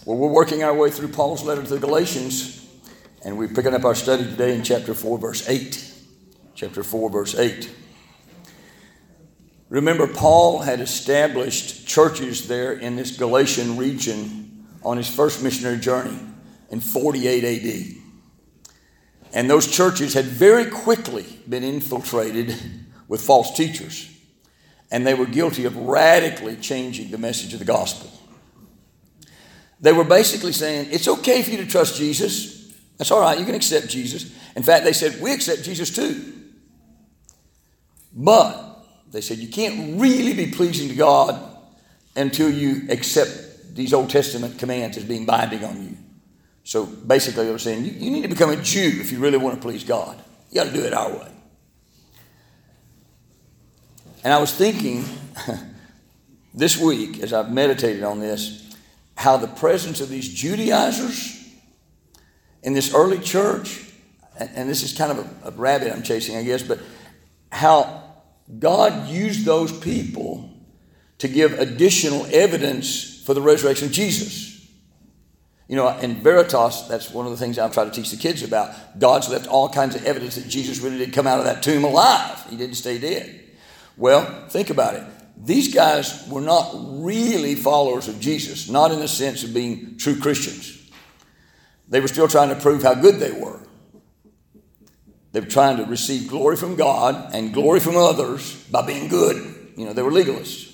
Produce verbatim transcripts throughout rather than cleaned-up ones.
Well, we're working our way through Paul's letter to the Galatians, and we're picking up our study today in chapter four, verse eight. Chapter four, verse eight. Remember, Paul had established churches there in this Galatian region on his first missionary journey in forty-eight A D. And those churches had very quickly been infiltrated with false teachers, and they were guilty of radically changing the message of the gospel. They were basically saying, it's okay for you to trust Jesus. That's all right, you can accept Jesus. In fact, they said, we accept Jesus too. But they said, you can't really be pleasing to God until you accept these Old Testament commands as being binding on you. So basically they were saying, you, you need to become a Jew if you really want to please God. You got to do it our way. And I was thinking this week, as I've meditated on this, how the presence of these Judaizers in this early church, and, and this is kind of a, a rabbit I'm chasing, I guess, but how God used those people to give additional evidence for the resurrection of Jesus. You know, in Veritas, that's one of the things I'm trying to teach the kids about. God's left all kinds of evidence that Jesus really did come out of that tomb alive. He didn't stay dead. Well, think about it. These guys were not really followers of Jesus, not in the sense of being true Christians. They were still trying to prove how good they were. They were trying to receive glory from God and glory from others by being good. You know, they were legalists.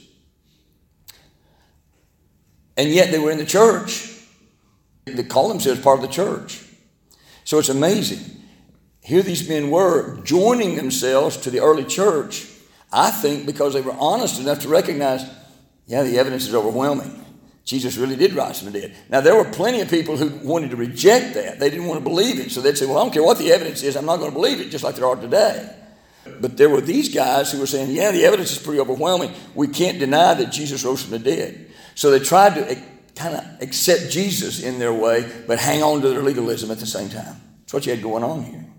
And yet they were in the church. They called themselves part of the church. So it's amazing. Here these men were joining themselves to the early church, I think because they were honest enough to recognize, yeah, the evidence is overwhelming. Jesus really did rise from the dead. Now, there were plenty of people who wanted to reject that. They didn't want to believe it. So they'd say, well, I don't care what the evidence is. I'm not going to believe it, just like there are today. But there were these guys who were saying, yeah, the evidence is pretty overwhelming. We can't deny that Jesus rose from the dead. So they tried to kind of accept Jesus in their way, but hang on to their legalism at the same time. That's what you had going on here.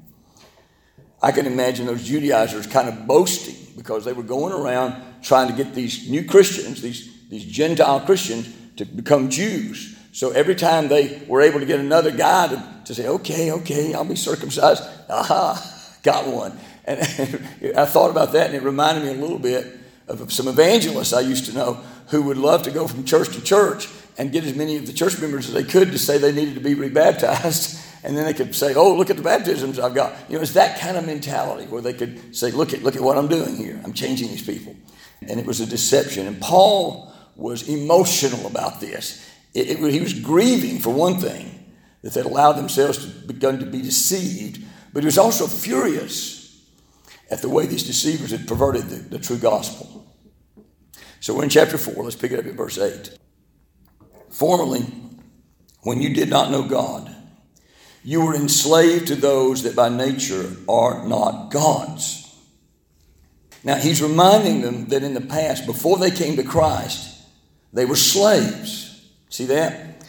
I can imagine those Judaizers kind of boasting because they were going around trying to get these new Christians, these, these Gentile Christians, to become Jews. So every time they were able to get another guy to, to say, okay, okay, I'll be circumcised. Aha, got one. And, and I thought about that, and it reminded me a little bit of some evangelists I used to know who would love to go from church to church and get as many of the church members as they could to say they needed to be rebaptized. And then they could say, oh, look at the baptisms I've got. You know, it's that kind of mentality where they could say, look at, look at what I'm doing here. I'm changing these people. And it was a deception. And Paul was emotional about this. It, it, he was grieving, for one thing, that they'd allowed themselves to begun to be deceived. But he was also furious at the way these deceivers had perverted the, the true gospel. So we're in chapter four. Let's pick it up at verse eight. Formerly, when you did not know God, you were enslaved to those that by nature are not God's. Now, he's reminding them that in the past, before they came to Christ, they were slaves. See that?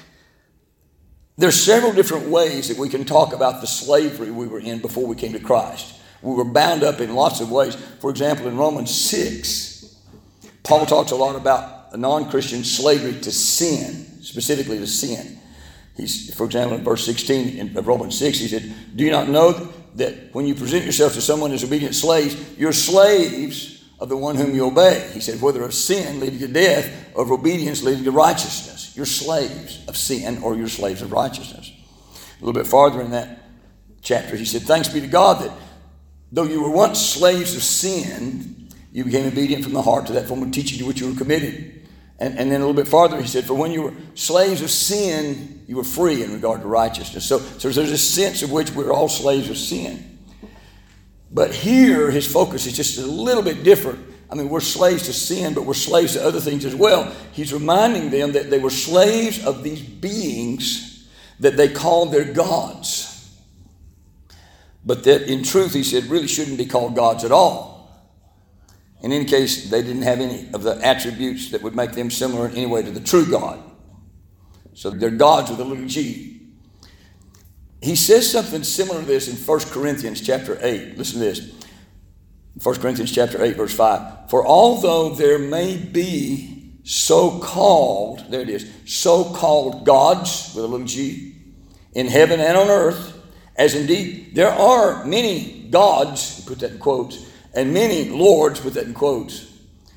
There's several different ways that we can talk about the slavery we were in before we came to Christ. We were bound up in lots of ways. For example, in Romans six, Paul talks a lot about a non-Christian slavery to sin, specifically to sin. He's, for example, in verse sixteen of Romans six, he said, do you not know that when you present yourself to someone as obedient slaves, you're slaves of the one whom you obey? He said, whether of sin leading to death or of obedience leading to righteousness. You're slaves of sin or you're slaves of righteousness. A little bit farther in that chapter, he said, thanks be to God that though you were once slaves of sin, you became obedient from the heart to that form of teaching to which you were committed. And, and then a little bit farther, he said, for when you were slaves of sin, you were free in regard to righteousness. So, so there's a sense of which we're all slaves of sin. But here, his focus is just a little bit different. I mean, we're slaves to sin, but we're slaves to other things as well. He's reminding them that they were slaves of these beings that they called their gods. But that in truth, he said, really shouldn't be called gods at all. In any case, they didn't have any of the attributes that would make them similar in any way to the true God. So they're gods with a little g. He says something similar to this in First Corinthians chapter eight. Listen to this. First Corinthians chapter eight, verse five. For although there may be so-called, there it is, so-called gods, with a little g, in heaven and on earth, as indeed there are many gods, put that in quotes, and many lords, put that in quotes.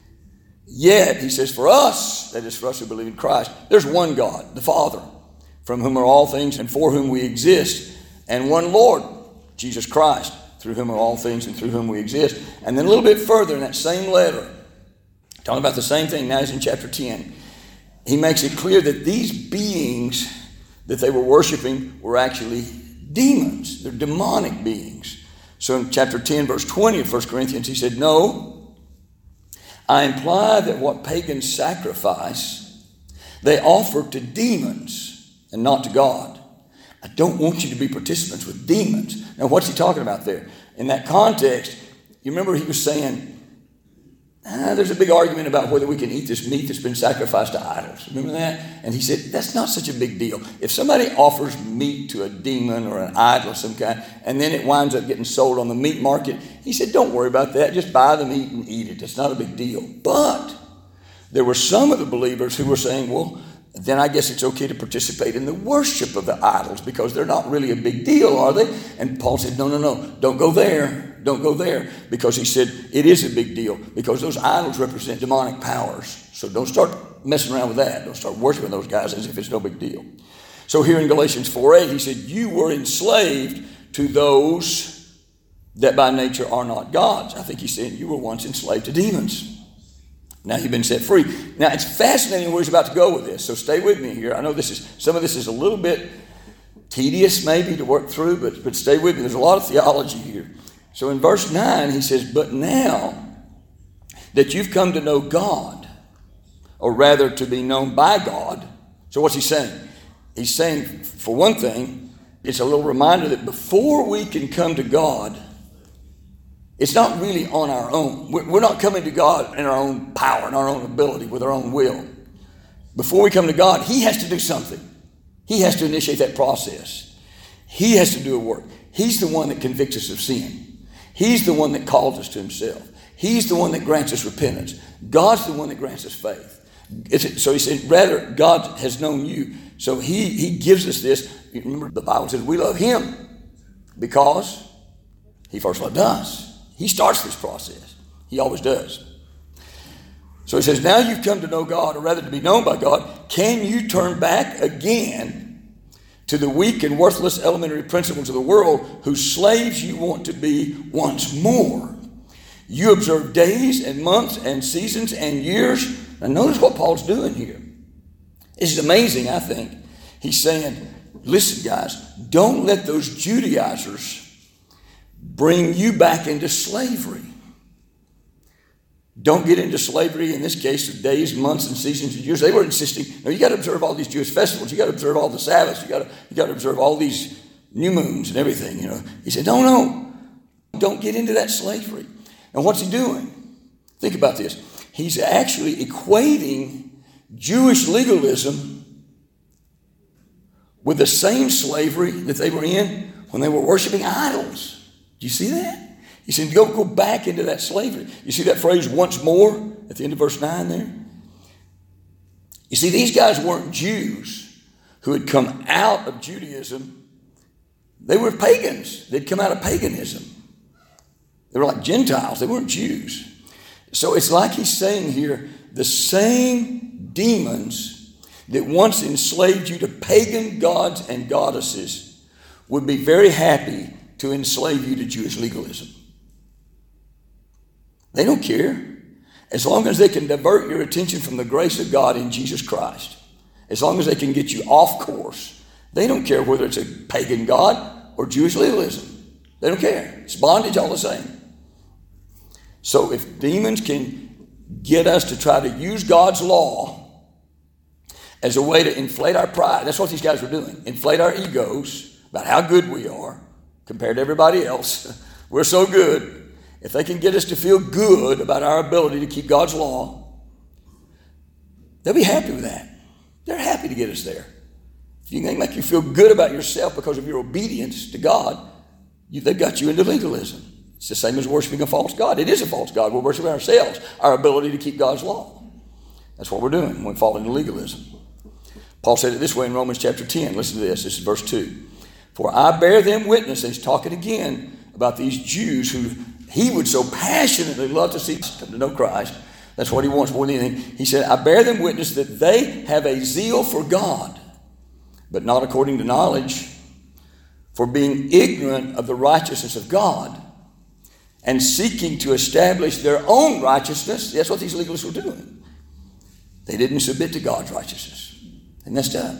Yet, he says, for us, that is for us who believe in Christ, there's one God, the Father, from whom are all things and for whom we exist, and one Lord, Jesus Christ, through whom are all things and through whom we exist. And then a little bit further in that same letter, talking about the same thing, now he's in chapter ten, he makes it clear that these beings that they were worshiping were actually demons. They're demonic beings. So in chapter ten, verse twenty of First Corinthians, he said, no, I imply that what pagans sacrifice, they offer to demons and not to God. I don't want you to be participants with demons. Now, what's he talking about there? In that context, you remember he was saying, ah, there's a big argument about whether we can eat this meat that's been sacrificed to idols. Remember that? And he said, that's not such a big deal. If somebody offers meat to a demon or an idol of some kind, and then it winds up getting sold on the meat market, he said, don't worry about that. Just buy the meat and eat it. It's not a big deal. But there were some of the believers who were saying, well, then I guess it's okay to participate in the worship of the idols because they're not really a big deal, are they? And Paul said, no, no, no, don't go there. Don't go there. Because he said it is a big deal because those idols represent demonic powers. So don't start messing around with that. Don't start worshiping those guys as if it's no big deal. So here in Galatians four eight, he said, you were enslaved to those that by nature are not gods. I think he said you were once enslaved to demons. Now you've been set free. Now it's fascinating where he's about to go with this, so stay with me here. I know this is some of this is a little bit tedious maybe to work through, but, but stay with me. There's a lot of theology here. So in verse nine he says, but now that you've come to know God, or rather to be known by God. So what's he saying? He's saying, for one thing, it's a little reminder that before we can come to God, it's not really on our own. We're not coming to God in our own power, in our own ability, with our own will. Before we come to God, he has to do something. He has to initiate that process. He has to do a work. He's the one that convicts us of sin. He's the one that calls us to himself. He's the one that grants us repentance. God's the one that grants us faith. It's, so he said, rather, God has known you. So he, he gives us this. Remember, the Bible says we love him because he first loved us. He starts this process. He always does. So he says, now you've come to know God, or rather to be known by God, can you turn back again to the weak and worthless elementary principles of the world whose slaves you want to be once more? You observe days and months and seasons and years. Now notice what Paul's doing here. This is amazing, I think. He's saying, listen, guys, don't let those Judaizers bring you back into slavery. Don't get into slavery, in this case, of days, months, and seasons and years. They were insisting, no, you got to observe all these Jewish festivals. You got to observe all the Sabbaths. You got to, you got to observe all these new moons and everything. You know, he said, no, no, don't get into that slavery. And what's he doing? Think about this. He's actually equating Jewish legalism with the same slavery that they were in when they were worshiping idols. Do you see that? He said, go, go back into that slavery. You see that phrase, once more, at the end of verse nine there? You see, these guys weren't Jews who had come out of Judaism. They were pagans. They'd come out of paganism. They were like Gentiles. They weren't Jews. So it's like he's saying here, the same demons that once enslaved you to pagan gods and goddesses would be very happy to enslave you to Jewish legalism. They don't care. As long as they can divert your attention from the grace of God in Jesus Christ, as long as they can get you off course, they don't care whether it's a pagan god or Jewish legalism. They don't care. It's bondage all the same. So if demons can get us to try to use God's law as a way to inflate our pride, that's what these guys were doing, inflate our egos about how good we are compared to everybody else. We're so good. If they can get us to feel good about our ability to keep God's law, they'll be happy with that. They're happy to get us there. If you can make you feel good about yourself because of your obedience to God, you, they've got you into legalism. It's the same as worshiping a false god. It is a false god. We're worshiping ourselves, our ability to keep God's law. That's what we're doing when we fall into legalism. Paul said it this way in Romans chapter ten. Listen to this. This is verse two. For I bear them witness, and he's talking again about these Jews who he would so passionately love to see come to know Christ. That's what he wants more than anything. He said, I bear them witness that they have a zeal for God, but not according to knowledge, for being ignorant of the righteousness of God and seeking to establish their own righteousness. That's what these legalists were doing. They didn't submit to God's righteousness. They messed up.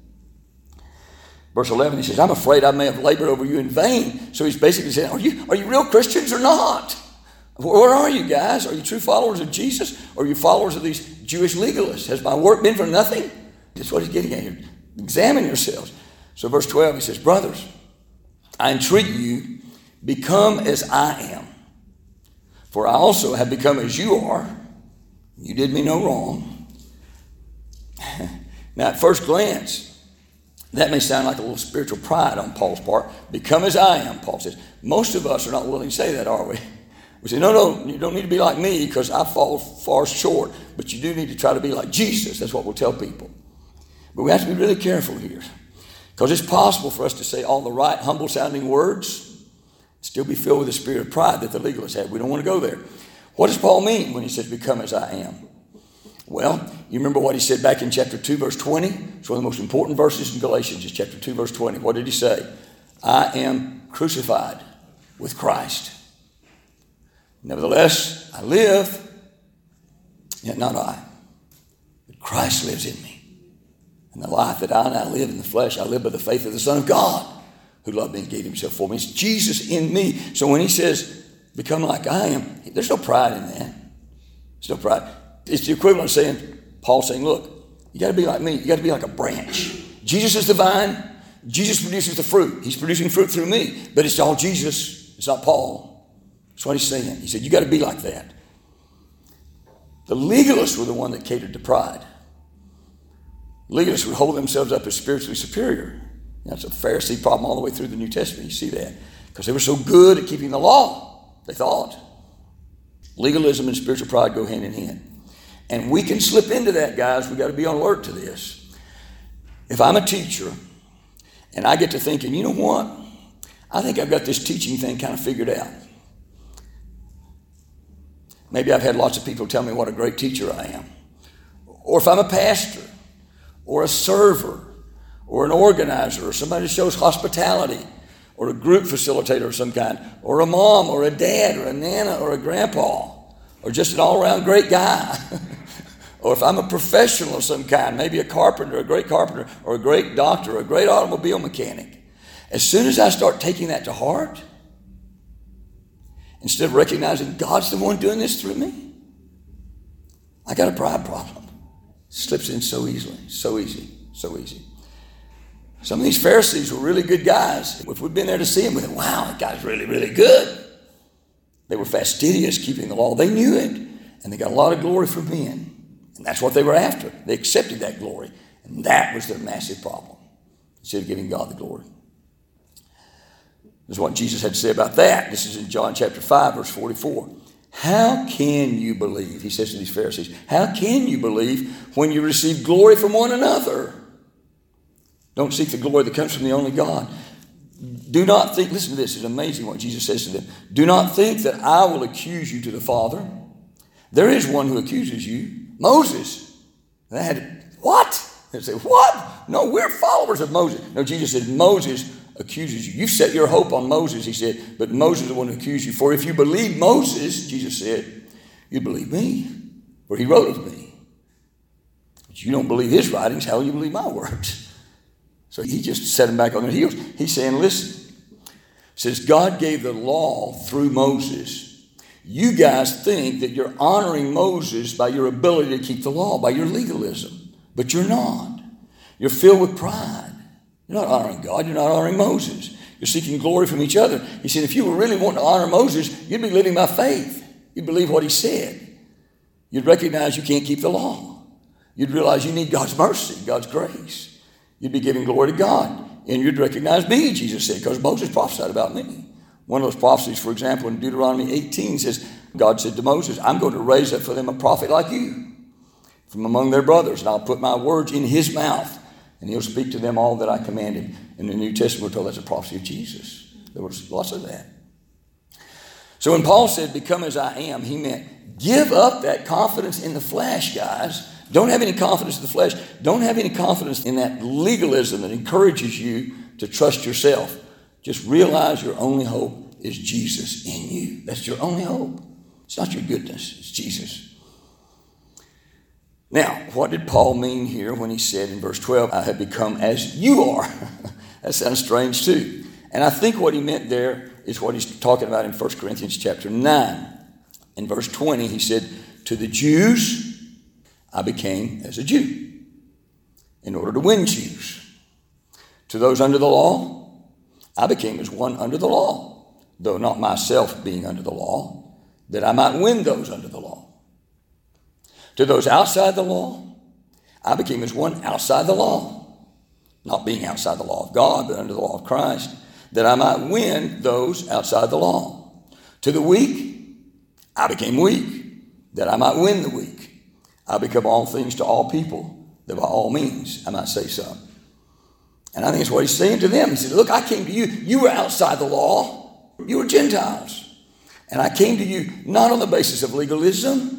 Verse eleven, he says, I'm afraid I may have labored over you in vain. So he's basically saying, are you, are you real Christians or not? Where are you guys? Are you true followers of Jesus? Or are you followers of these Jewish legalists? Has my work been for nothing? That's what he's getting at here. Examine yourselves. So verse twelve, he says, brothers, I entreat you, become as I am. For I also have become as you are. You did me no wrong. Now, at first glance, that may sound like a little spiritual pride on Paul's part. Become as I am, Paul says. Most of us are not willing to say that, are we? We say, no, no, you don't need to be like me because I fall far short. But you do need to try to be like Jesus. That's what we'll tell people. But we have to be really careful here. Because it's possible for us to say all the right, humble-sounding words, still be filled with the spirit of pride that the legalists had. We don't want to go there. What does Paul mean when he says, become as I am? Well, you remember what he said back in chapter two, verse twenty? It's one of the most important verses in Galatians, is chapter two, verse twenty. What did he say? I am crucified with Christ. Nevertheless, I live, yet not I, but Christ lives in me. And the life that I now live in the flesh, I live by the faith of the Son of God, who loved me and gave himself for me. It's Jesus in me. So when he says, become like I am, there's no pride in that. There's no pride. It's the equivalent of saying, Paul saying, look, you got to be like me. You got to be like a branch. Jesus is the vine. Jesus produces the fruit. He's producing fruit through me. But it's all Jesus. It's not Paul. That's what he's saying. He said, you got to be like that. The legalists were the one that catered to pride. Legalists would hold themselves up as spiritually superior. That's a Pharisee problem all the way through the New Testament. You see that. Because they were so good at keeping the law, they thought. Legalism and spiritual pride go hand in hand. And we can slip into that, guys. We've got to be on alert to this. If I'm a teacher and I get to thinking, you know what? I think I've got this teaching thing kind of figured out. Maybe I've had lots of people tell me what a great teacher I am. Or if I'm a pastor or a server or an organizer or somebody who shows hospitality or a group facilitator of some kind, or a mom or a dad or a nana or a grandpa, or just an all-around great guy. Or if I'm a professional of some kind, maybe a carpenter, a great carpenter, or a great doctor, or a great automobile mechanic. As soon as I start taking that to heart, instead of recognizing God's the one doing this through me, I got a pride problem. It slips in so easily, so easy, so easy. Some of these Pharisees were really good guys. If we'd been there to see them, we'd think, wow, that guy's really, really good. They were fastidious, keeping the law. They knew it, and they got a lot of glory from men. And that's what they were after. They accepted that glory, and that was their massive problem, instead of giving God the glory. This is what Jesus had to say about that. This is in John chapter five, verse forty-four. How can you believe, he says to these Pharisees, how can you believe when you receive glory from one another? Don't seek the glory that comes from the only God. Do not think, listen to this, it's amazing what Jesus says to them. Do not think that I will accuse you to the Father. There is one who accuses you, Moses. And they had, what? They say, what? No, we're followers of Moses. No, Jesus said, Moses accuses you. You've set your hope on Moses, he said, but Moses is the one who accused you. For if you believe Moses, Jesus said, you believe me, for he wrote of me. But you don't believe his writings, how will you believe my words? So he just set them back on their heels. He's saying, listen, since God gave the law through Moses, you guys think that you're honoring Moses by your ability to keep the law, by your legalism. But you're not. You're filled with pride. You're not honoring God. You're not honoring Moses. You're seeking glory from each other. He said, if you were really wanting to honor Moses, you'd be living by faith. You'd believe what he said. You'd recognize you can't keep the law. You'd realize you need God's mercy, God's grace. You'd be giving glory to God. And you'd recognize me, Jesus said, because Moses prophesied about me. One of those prophecies, for example, in Deuteronomy eighteen says, God said to Moses, I'm going to raise up for them a prophet like you. from among their brothers, and I'll put my words in his mouth, and he'll speak to them all that I command him. In the New Testament, we're told that's a prophecy of Jesus. There was lots of that. So when Paul said, become as I am, he meant give up that confidence in the flesh, guys. Don't have any confidence in the flesh. Don't have any confidence in that legalism that encourages you to trust yourself. Just realize your only hope is Jesus in you. That's your only hope. It's not your goodness. It's Jesus. Now, what did Paul mean here when he said in verse twelve, I have become as you are? That sounds strange too. And I think what he meant there is what he's talking about in First Corinthians chapter nine. In verse twenty, he said, to the Jews, I became as a Jew in order to win Jews. To those under the law, I became as one under the law, though not myself being under the law, that I might win those under the law. To those outside the law, I became as one outside the law, not being outside the law of God, but under the law of Christ, that I might win those outside the law. To the weak, I became weak, that I might win the weak. I become all things to all people, that by all means I might say so. And I think it's what he's saying to them. He said, look, I came to you. You were outside the law. You were Gentiles. And I came to you not on the basis of legalism.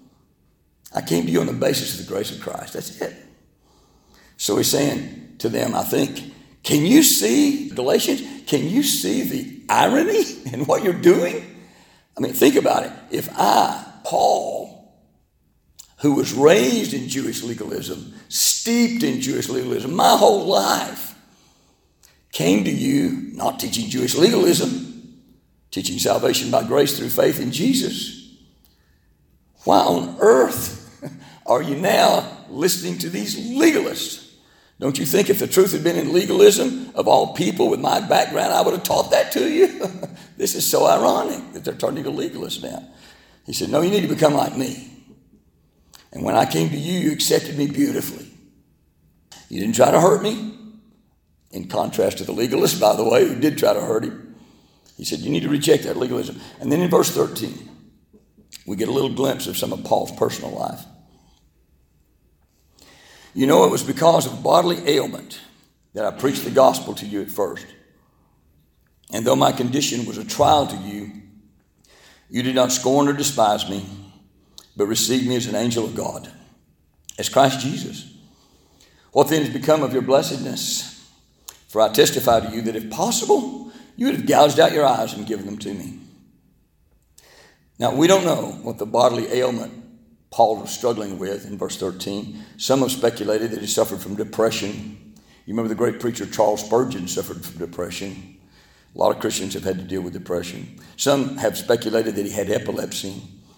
I came to you on the basis of the grace of Christ. That's it. So he's saying to them, I think, can you see, Galatians, can you see the irony in what you're doing? I mean, think about it. If I, Paul, who was raised in Jewish legalism, steeped in Jewish legalism my whole life, came to you not teaching Jewish legalism, teaching salvation by grace through faith in Jesus, why on earth are you now listening to these legalists? Don't you think if the truth had been in legalism, of all people with my background, I would have taught that to you? This is so ironic that they're turning to legalists now. He said, no, you need to become like me. And when I came to you, you accepted me beautifully. You didn't try to hurt me, in contrast to the legalist, by the way, who did try to hurt him. He said, you need to reject that legalism. And then in verse thirteen, we get a little glimpse of some of Paul's personal life. You know, it was because of bodily ailment that I preached the gospel to you at first. And though my condition was a trial to you, you did not scorn or despise me, but received me as an angel of God, as Christ Jesus. What then has become of your blessedness? For I testify to you that if possible, you would have gouged out your eyes and given them to me. Now, we don't know what the bodily ailment Paul was struggling with in verse thirteen. Some have speculated that he suffered from depression. You remember the great preacher Charles Spurgeon suffered from depression. A lot of Christians have had to deal with depression. Some have speculated that he had epilepsy.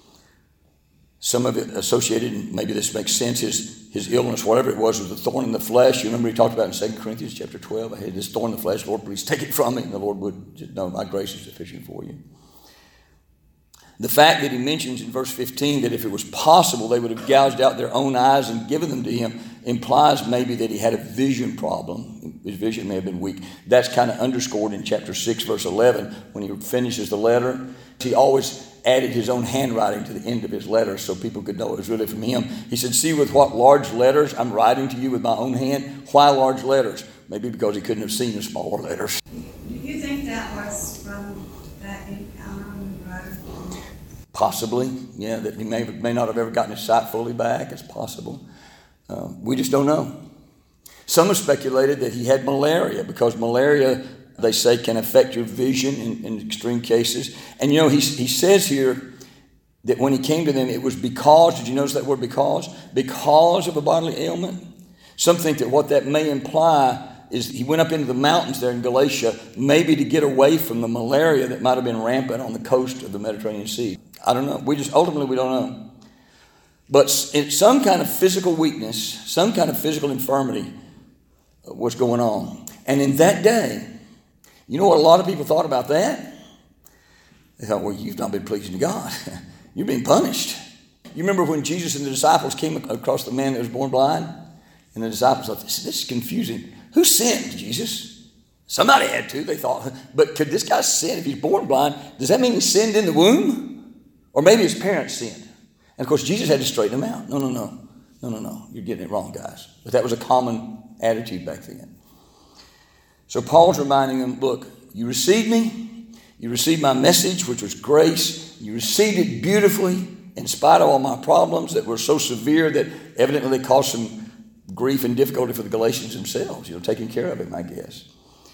Some of it associated, and maybe this makes sense, his, his illness, whatever it was, was a thorn in the flesh. You remember he talked about in Second Corinthians chapter twelve, I had this thorn in the flesh, Lord, please take it from me. And the Lord would, no, my grace is sufficient for you. The fact that he mentions in verse fifteen that if it was possible they would have gouged out their own eyes and given them to him implies maybe that he had a vision problem. His vision may have been weak. That's kind of underscored in chapter six, verse eleven, when he finishes the letter. He always added his own handwriting to the end of his letter so people could know it was really from him. He said, see with what large letters I'm writing to you with my own hand. Why large letters? Maybe because he couldn't have seen the smaller letters. Do you think that was from that encounter on the road? Possibly, yeah, that he may, may not have ever gotten his sight fully back. It's possible. Uh, we just don't know. Some have speculated that he had malaria because malaria, they say, can affect your vision in, in extreme cases. And, you know, he, he says here that when he came to them, it was because, did you notice that word because? Because of a bodily ailment. Some think that what that may imply is he went up into the mountains there in Galatia, maybe to get away from the malaria that might have been rampant on the coast of the Mediterranean Sea. I don't know. We just, ultimately, we don't know. But it's some kind of physical weakness, some kind of physical infirmity was going on. And in that day, you know what a lot of people thought about that? They thought, well, you've not been pleasing to God. You're being punished. You remember when Jesus and the disciples came across the man that was born blind? And the disciples thought, this, this is confusing. Who sinned, Jesus? Somebody had to, they thought. But could this guy sin if he's born blind? Does that mean he sinned in the womb? Or maybe his parents sinned. And of course, Jesus had to straighten them out. No, no, no. No, No, no, no. You're getting it wrong, guys. But that was a common attitude back then. So Paul's reminding them, look, you received me. You received my message, which was grace. You received it beautifully in spite of all my problems that were so severe that evidently they caused some grief and difficulty for the Galatians themselves, you know, taking care of him, I guess.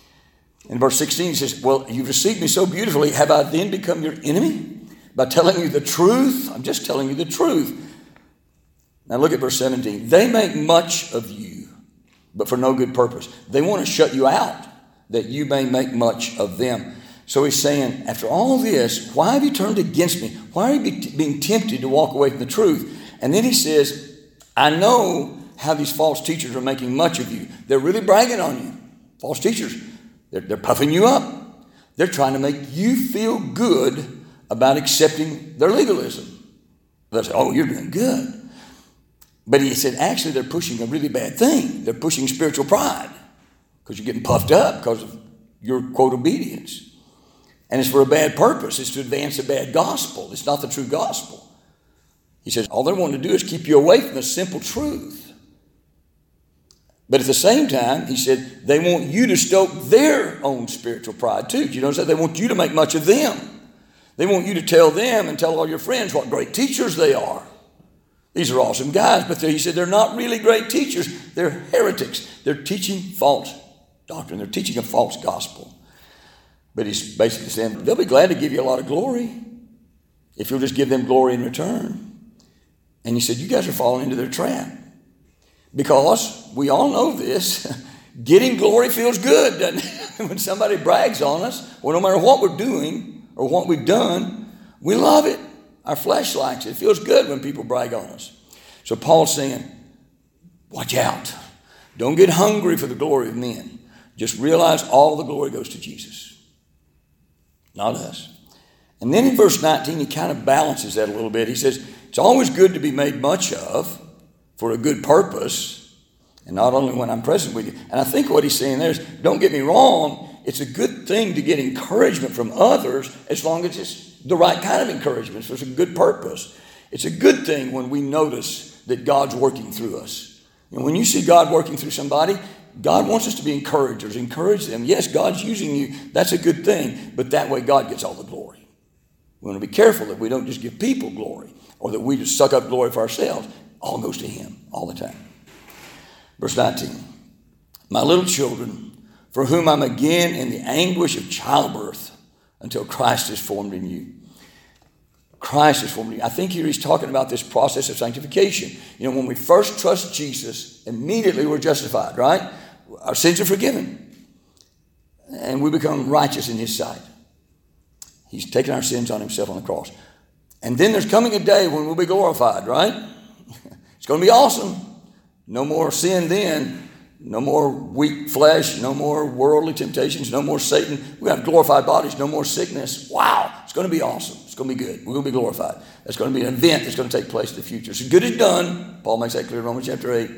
In verse sixteen, he says, well, you've received me so beautifully. Have I then become your enemy by telling you the truth? I'm just telling you the truth. Now look at verse seventeen. They make much of you, but for no good purpose. They want to shut you out that you may make much of them. So he's saying, after all this, why have you turned against me? Why are you being tempted to walk away from the truth? And then he says, I know how these false teachers are making much of you. They're really bragging on you. False teachers, they're, they're puffing you up. They're trying to make you feel good about accepting their legalism. They'll say, oh, you're doing good. But he said, actually, they're pushing a really bad thing. They're pushing spiritual pride because you're getting puffed up because of your, quote, obedience. And it's for a bad purpose. It's to advance a bad gospel. It's not the true gospel. He says, all they want to do is keep you away from the simple truth. But at the same time, he said, they want you to stoke their own spiritual pride too. You notice that? They want you to make much of them. They want you to tell them and tell all your friends what great teachers they are. These are awesome guys, but he said they're not really great teachers. They're heretics. They're teaching false doctrine. They're teaching a false gospel. But he's basically saying they'll be glad to give you a lot of glory if you'll just give them glory in return. And he said, you guys are falling into their trap. Because we all know this, getting glory feels good, doesn't it? When somebody brags on us, well, no matter what we're doing or what we've done, we love it. Our flesh likes it. It feels good when people brag on us. So Paul's saying, watch out. Don't get hungry for the glory of men. Just realize all the glory goes to Jesus, not us. And then in verse nineteen, he kind of balances that a little bit. He says, it's always good to be made much of for a good purpose, and not only when I'm present with you. And I think what he's saying there is, don't get me wrong, it's a good thing to get encouragement from others as long as it's the right kind of encouragement. So it's a good purpose. It's a good thing when we notice that God's working through us. And when you see God working through somebody, God wants us to be encouragers. Encourage them. Yes, God's using you. That's a good thing. But that way God gets all the glory. We want to be careful that we don't just give people glory or that we just suck up glory for ourselves. All goes to him all the time. Verse nineteen. My little children, for whom I'm again in the anguish of childbirth, until Christ is formed in you. Christ is formed in you. I think here he's talking about this process of sanctification. You know, when we first trust Jesus, immediately we're justified, right? Our sins are forgiven. And we become righteous in his sight. He's taken our sins on himself on the cross. And then there's coming a day when we'll be glorified, right? It's going to be awesome. No more sin then. No more weak flesh, no more worldly temptations, no more Satan. We have glorified bodies, no more sickness. Wow, it's going to be awesome. It's going to be good. We're going to be glorified. That's going to be an event that's going to take place in the future. So good is done. Paul makes that clear in Romans chapter eight.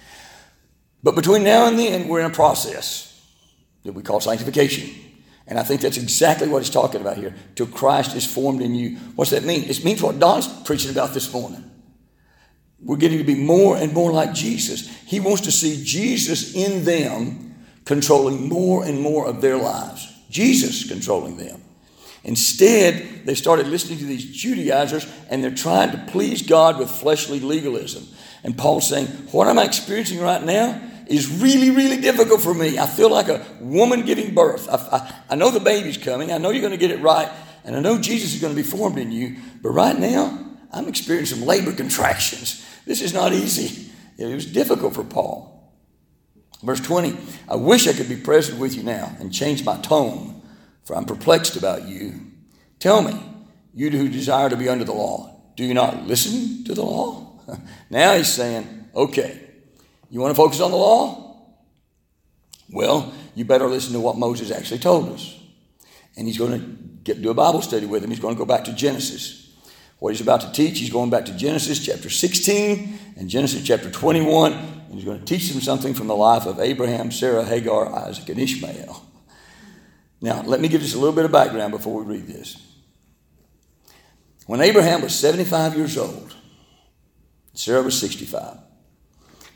But between now and then, we're in a process that we call sanctification. And I think that's exactly what he's talking about here. Till Christ is formed in you. What's that mean? It means what Don's preaching about this morning. We're getting to be more and more like Jesus. He wants to see Jesus in them controlling more and more of their lives. Jesus controlling them. Instead, they started listening to these Judaizers and they're trying to please God with fleshly legalism. And Paul's saying, what I'm experiencing right now is really, really difficult for me. I feel like a woman giving birth. I, I, I know the baby's coming. I know you're going to get it right. And I know Jesus is going to be formed in you. But right now, I'm experiencing some labor contractions. This is not easy. It was difficult for Paul. Verse twenty, I wish I could be present with you now and change my tone, for I'm perplexed about you. Tell me, you who desire to be under the law, do you not listen to the law? Now he's saying, okay, you want to focus on the law? Well, you better listen to what Moses actually told us. And he's going to get do a Bible study with him. He's going to go back to Genesis. What he's about to teach, he's going back to Genesis chapter sixteen and Genesis chapter twenty-one. And he's going to teach them something from the life of Abraham, Sarah, Hagar, Isaac, and Ishmael. Now, let me give just a little bit of background before we read this. When Abraham was seventy-five years old, Sarah was sixty-five.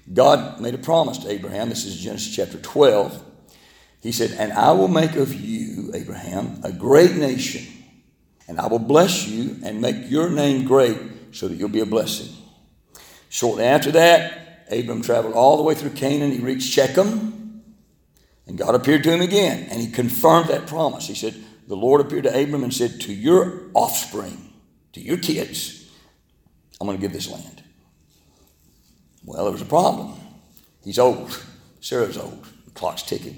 God made a promise to Abraham. This is Genesis chapter twelve. He said, and I will make of you, Abraham, a great nation, and I will bless you and make your name great so that you'll be a blessing. Shortly after that, Abram traveled all the way through Canaan. He reached Shechem, and God appeared to him again, and he confirmed that promise. He said, the Lord appeared to Abram and said, to your offspring, to your kids, I'm going to give this land. Well, there was a problem. He's old. Sarah's old. The clock's ticking.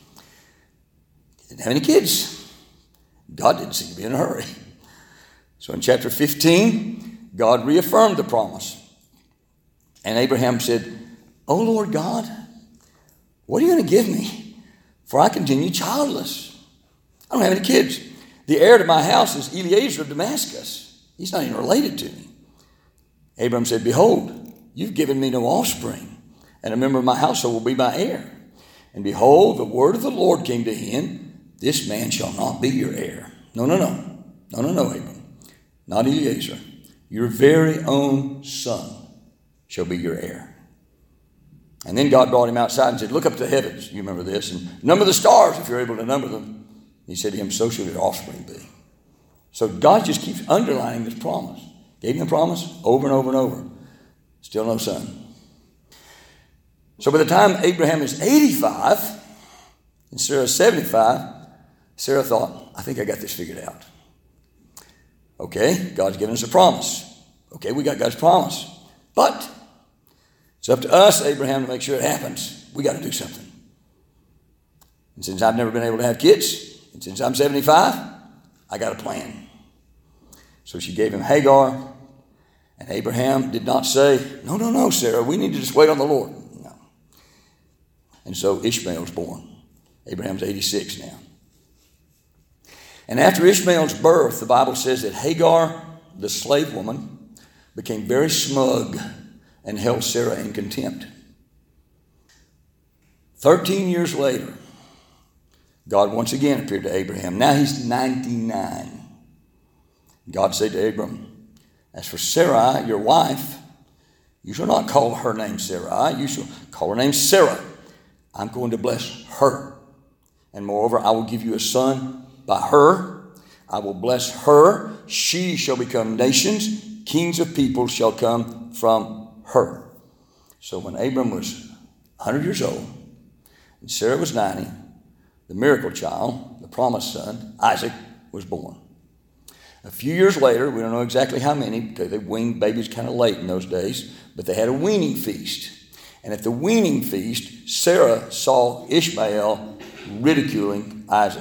He didn't have any kids. God didn't seem to be in a hurry. So in chapter fifteen, God reaffirmed the promise. And Abraham said, oh, Lord God, what are you going to give me? For I continue childless. I don't have any kids. The heir to my house is Eliezer of Damascus. He's not even related to me. Abraham said, behold, you've given me no offspring, and a member of my household will be my heir. And behold, the word of the Lord came to him, this man shall not be your heir. No, no, no. No, no, no, Abraham. Not Eliezer. Your very own son shall be your heir. And then God brought him outside and said, look up to the heavens. You remember this. And number the stars if you're able to number them. He said to him, so shall your offspring be. So God just keeps underlining this promise. Gave him the promise over and over and over. Still no son. So by the time Abraham is eighty-five and Sarah is seventy-five, Sarah thought, I think I got this figured out. Okay, God's given us a promise. Okay, we got God's promise. But it's up to us, Abraham, to make sure it happens. We got to do something. And since I've never been able to have kids, and since I'm seventy-five, I got a plan. So she gave him Hagar, and Abraham did not say, no, no, no, Sarah, we need to just wait on the Lord. No. And so Ishmael's born. Abraham's eighty-six now. And after Ishmael's birth, the Bible says that Hagar, the slave woman, became very smug and held Sarah in contempt. Thirteen years later, God once again appeared to Abraham. Now he's ninety-nine. God said to Abram, as for Sarai, your wife, you shall not call her name Sarai. You shall call her name Sarah. I'm going to bless her. And moreover, I will give you a son by her. I will bless her. She shall become nations. Kings of people shall come from her. So when Abram was one hundred years old and Sarah was ninety, the miracle child, the promised son, Isaac, was born. A few years later, we don't know exactly how many, because they weaned babies kind of late in those days, but they had a weaning feast. And at the weaning feast, Sarah saw Ishmael ridiculing Isaac.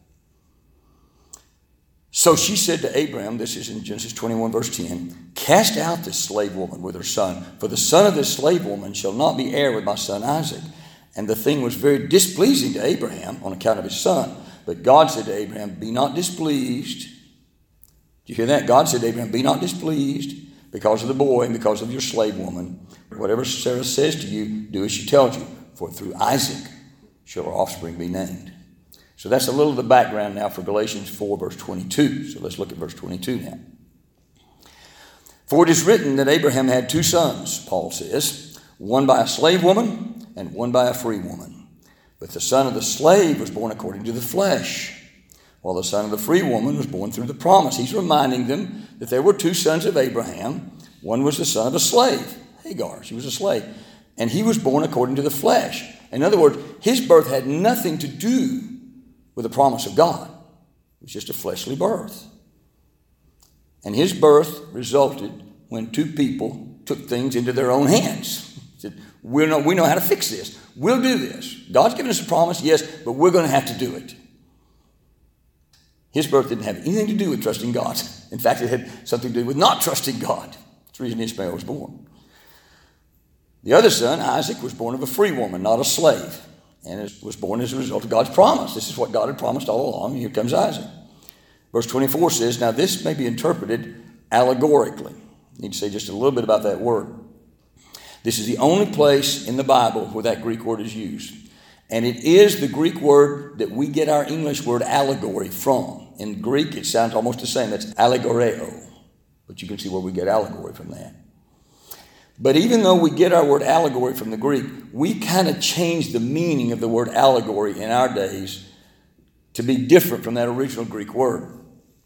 So she said to Abraham, this is in Genesis twenty-one, verse ten, cast out this slave woman with her son, for the son of this slave woman shall not be heir with my son Isaac. And the thing was very displeasing to Abraham on account of his son. But God said to Abraham, be not displeased. Did you hear that? God said to Abraham, be not displeased because of the boy and because of your slave woman. Whatever Sarah says to you, do as she tells you. For through Isaac shall her offspring be named. So that's a little of the background now for Galatians four, verse twenty-two. So let's look at verse twenty-two now. For it is written that Abraham had two sons, Paul says, one by a slave woman and one by a free woman. But the son of the slave was born according to the flesh, while the son of the free woman was born through the promise. He's reminding them that there were two sons of Abraham. One was the son of a slave, Hagar. She was a slave. And he was born according to the flesh. In other words, his birth had nothing to do with the promise of God. It was just a fleshly birth. And his birth resulted when two people took things into their own hands. Said, we know, we know how to fix this. We'll do this. God's given us a promise, yes, but we're going to have to do it. His birth didn't have anything to do with trusting God. In fact, it had something to do with not trusting God. That's the reason Ishmael was born. The other son, Isaac, was born of a free woman, not a slave, and it was born as a result of God's promise. This is what God had promised all along. Here comes Isaac. Verse twenty-four says, now this may be interpreted allegorically. I need to say just a little bit about that word. This is the only place in the Bible where that Greek word is used. And it is the Greek word that we get our English word allegory from. In Greek, it sounds almost the same. That's allegoreo. But you can see where we get allegory from that. But even though we get our word allegory from the Greek, we kind of changed the meaning of the word allegory in our days to be different from that original Greek word.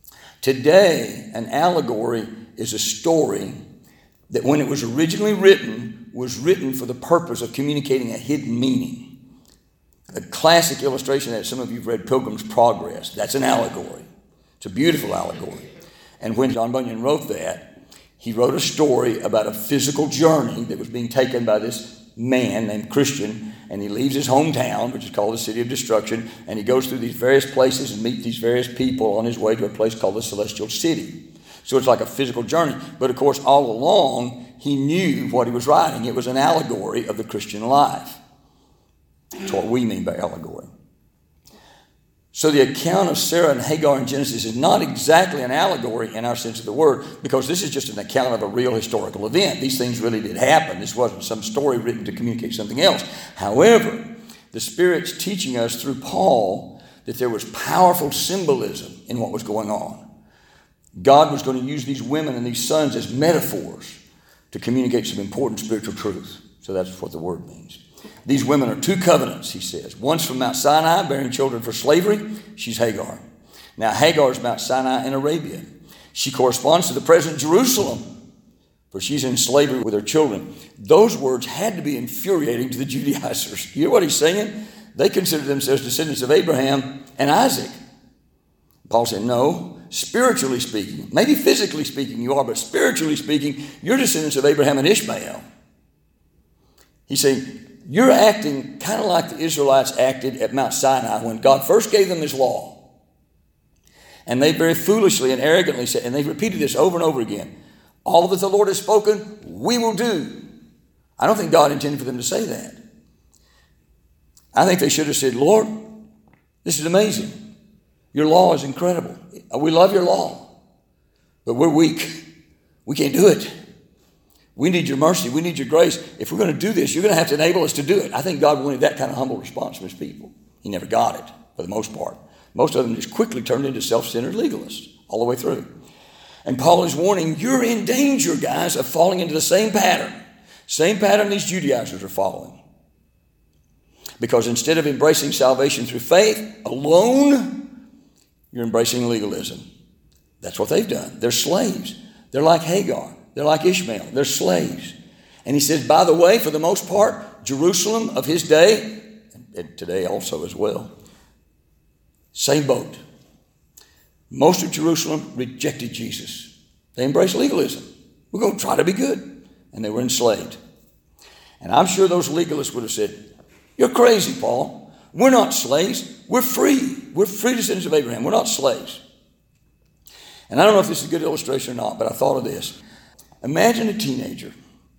Today, an allegory is a story that when it was originally written, was written for the purpose of communicating a hidden meaning. The classic illustration that some of you have read, Pilgrim's Progress, that's an allegory. It's a beautiful allegory. And when John Bunyan wrote that, he wrote a story about a physical journey that was being taken by this man named Christian, and he leaves his hometown, which is called the City of Destruction, and he goes through these various places and meets these various people on his way to a place called the Celestial City. So it's like a physical journey. But of course, all along, he knew what he was writing. It was an allegory of the Christian life. That's what we mean by allegory. So the account of Sarah and Hagar in Genesis is not exactly an allegory in our sense of the word, because this is just an account of a real historical event. These things really did happen. This wasn't some story written to communicate something else. However, the Spirit's teaching us through Paul that there was powerful symbolism in what was going on. God was going to use these women and these sons as metaphors to communicate some important spiritual truth. So that's what the word means. These women are two covenants, he says. One's from Mount Sinai, bearing children for slavery. She's Hagar. Now, Hagar is Mount Sinai in Arabia. She corresponds to the present Jerusalem, for she's in slavery with her children. Those words had to be infuriating to the Judaizers. You hear what he's saying? They consider themselves descendants of Abraham and Isaac. Paul said, no, spiritually speaking, maybe physically speaking you are, but spiritually speaking, you're descendants of Abraham and Ishmael. He's saying, you're acting kind of like the Israelites acted at Mount Sinai when God first gave them his law. And they very foolishly and arrogantly said, and they've repeated this over and over again, all that the Lord has spoken, we will do. I don't think God intended for them to say that. I think they should have said, Lord, this is amazing. Your law is incredible. We love your law, but we're weak. We can't do it. We need your mercy. We need your grace. If we're going to do this, you're going to have to enable us to do it. I think God wanted that kind of humble response from his people. He never got it, for the most part. Most of them just quickly turned into self-centered legalists all the way through. And Paul is warning, you're in danger, guys, of falling into the same pattern. Same pattern these Judaizers are following. Because instead of embracing salvation through faith alone, you're embracing legalism. That's what they've done. They're slaves. They're like Hagar. They're like Ishmael. They're slaves. And he says, by the way, for the most part, Jerusalem of his day, and today also as well, same boat. Most of Jerusalem rejected Jesus. They embraced legalism. We're going to try to be good. And they were enslaved. And I'm sure those legalists would have said, you're crazy, Paul. We're not slaves. We're free. We're free descendants of Abraham. We're not slaves. And I don't know if this is a good illustration or not, but I thought of this. Imagine a teenager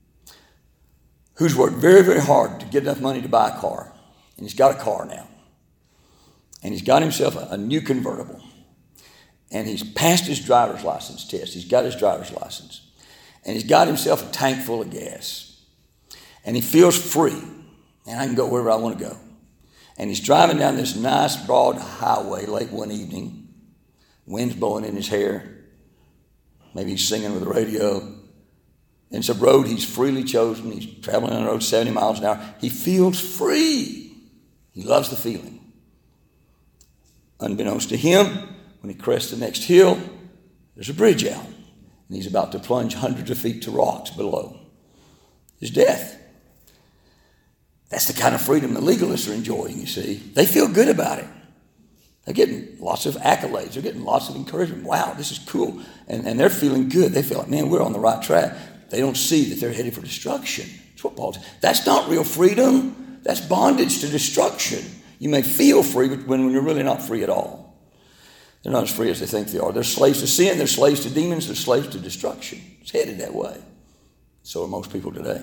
who's worked very, very hard to get enough money to buy a car. And he's got a car now. And he's got himself a, a new convertible. And he's passed his driver's license test. He's got his driver's license. And he's got himself a tank full of gas. And he feels free. And I can go wherever I want to go. And he's driving down this nice, broad highway late one evening. Wind's blowing in his hair. Maybe he's singing with the radio. And it's a road he's freely chosen. He's traveling on the road seventy miles an hour. He feels free. He loves the feeling. Unbeknownst to him, when he crests the next hill, there's a bridge out. And he's about to plunge hundreds of feet to rocks below. His death. That's the kind of freedom the legalists are enjoying, you see. They feel good about it. They're getting lots of accolades. They're getting lots of encouragement. Wow, this is cool. And, and they're feeling good. They feel like, man, we're on the right track. They don't see that they're headed for destruction. That's what Paul says. That's not real freedom. That's bondage to destruction. You may feel free when, when you're really not free at all. They're not as free as they think they are. They're slaves to sin. They're slaves to demons. They're slaves to destruction. It's headed that way. So are most people today.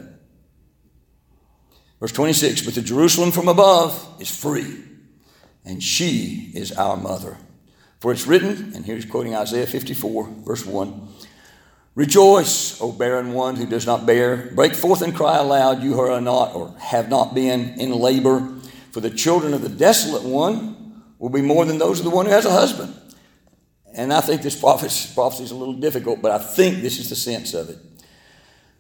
Verse twenty-six, but the Jerusalem from above is free, and she is our mother. For it's written, and here's quoting Isaiah fifty-four, verse one, rejoice, O barren one who does not bear. Break forth and cry aloud, you who are not or have not been in labor. For the children of the desolate one will be more than those of the one who has a husband. And I think this prophecy is a little difficult, but I think this is the sense of it.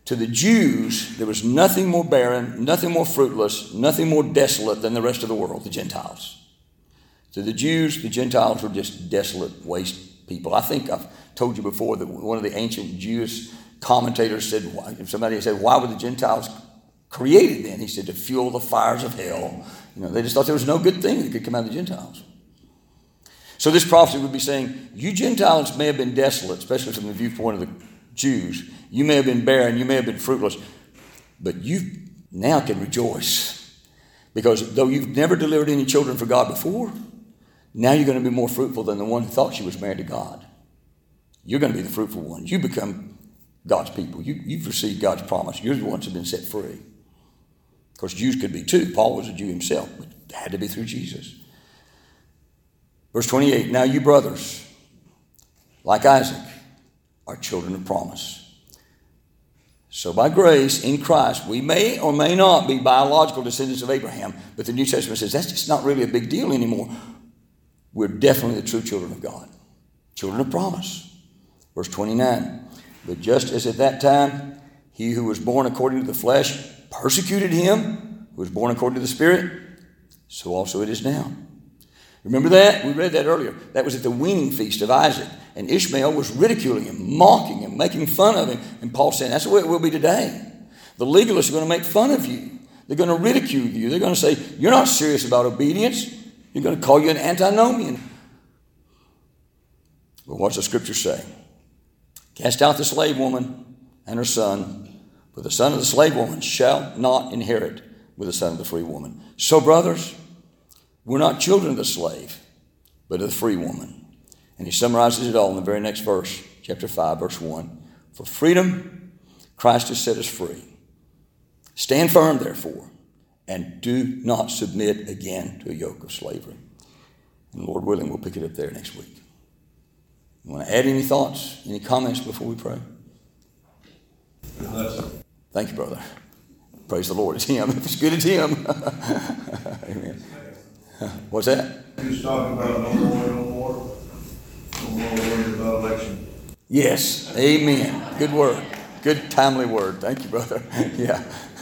To the Jews, there was nothing more barren, nothing more fruitless, nothing more desolate than the rest of the world, the Gentiles. To the Jews, the Gentiles were just desolate, waste people. I think I've told you before that one of the ancient Jewish commentators said, if somebody said, why were the Gentiles created then? He said, to fuel the fires of hell. You know, they just thought there was no good thing that could come out of the Gentiles. So this prophecy would be saying, you Gentiles may have been desolate, especially from the viewpoint of the Jews. You may have been barren, you may have been fruitless, but you now can rejoice. Because though you've never delivered any children for God before, now you're going to be more fruitful than the one who thought she was married to God. You're going to be the fruitful one. You become God's people. You, you've received God's promise. You're the ones who have been set free. Of course, Jews could be too. Paul was a Jew himself, but it had to be through Jesus. Verse twenty-eight, now you brothers, like Isaac, are children of promise. So by grace in Christ, we may or may not be biological descendants of Abraham, but the New Testament says that's just not really a big deal anymore. We're definitely the true children of God, children of promise. Verse twenty-nine, but just as at that time, he who was born according to the flesh persecuted him who was born according to the Spirit, so also it is now. Remember that? We read that earlier. That was at the weaning feast of Isaac. And Ishmael was ridiculing him, mocking him, making fun of him. And Paul said, that's the way it will be today. The legalists are going to make fun of you. They're going to ridicule you. They're going to say, you're not serious about obedience. You're going to call you an antinomian. But what's the scripture say? Cast out the slave woman and her son, for the son of the slave woman shall not inherit with the son of the free woman. So, brothers, we're not children of the slave, but of the free woman. And he summarizes it all in the very next verse, chapter five, verse one. For freedom, Christ has set us free. Stand firm, therefore, and do not submit again to a yoke of slavery. And Lord willing, we'll pick it up there next week. You want to add any thoughts, any comments before we pray? Thank you, brother. Praise the Lord. It's him. If it's good, it's him. Amen. What's that? He was talking about no more, no more, no more worried about election. Yes. Amen. Good word. Good timely word. Thank you, brother. Yeah.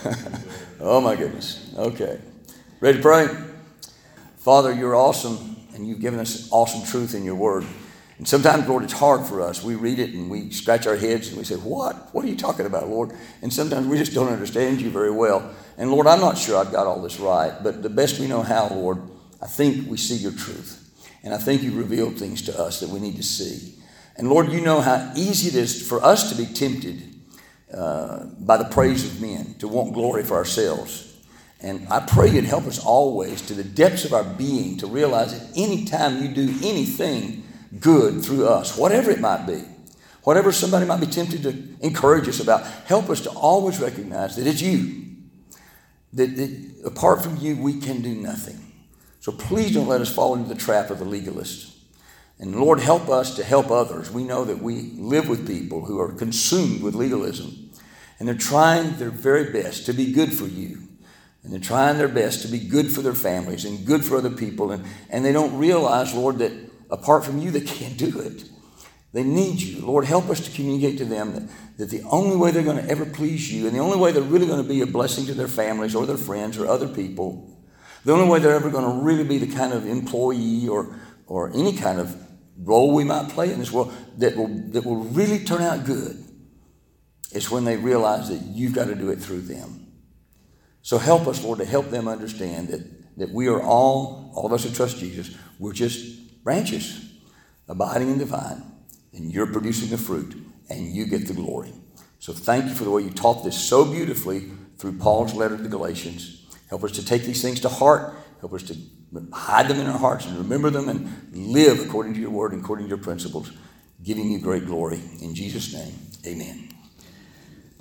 Oh, my goodness. Okay. Ready to pray? Father, you're awesome, and you've given us awesome truth in your word. And sometimes, Lord, it's hard for us. We read it and we scratch our heads and we say, what? What are you talking about, Lord? And sometimes we just don't understand you very well. And Lord, I'm not sure I've got all this right, but the best we know how, Lord, I think we see your truth. And I think you revealed things to us that we need to see. And Lord, you know how easy it is for us to be tempted uh, by the praise of men, to want glory for ourselves. And I pray you'd help us always to the depths of our being to realize that any time you do anything good through us, whatever it might be, whatever somebody might be tempted to encourage us about, help us to always recognize that it's you. That, that apart from you, we can do nothing. So please don't let us fall into the trap of the legalist. And Lord, help us to help others. We know that we live with people who are consumed with legalism. And they're trying their very best to be good for you. And they're trying their best to be good for their families and good for other people. And, and they don't realize, Lord, that apart from you, they can't do it. They need you. Lord, help us to communicate to them that, that the only way they're going to ever please you and the only way they're really going to be a blessing to their families or their friends or other people, the only way they're ever going to really be the kind of employee or, or any kind of role we might play in this world that will, that will really turn out good is when they realize that you've got to do it through them. So help us, Lord, to help them understand that, that we are all, all of us who trust Jesus, we're just branches abiding in the vine, and you're producing the fruit, and you get the glory. So thank you for the way you taught this so beautifully through Paul's letter to the Galatians. Help us to take these things to heart. Help us to hide them in our hearts and remember them and live according to your word and according to your principles, giving you great glory. In Jesus' name, amen.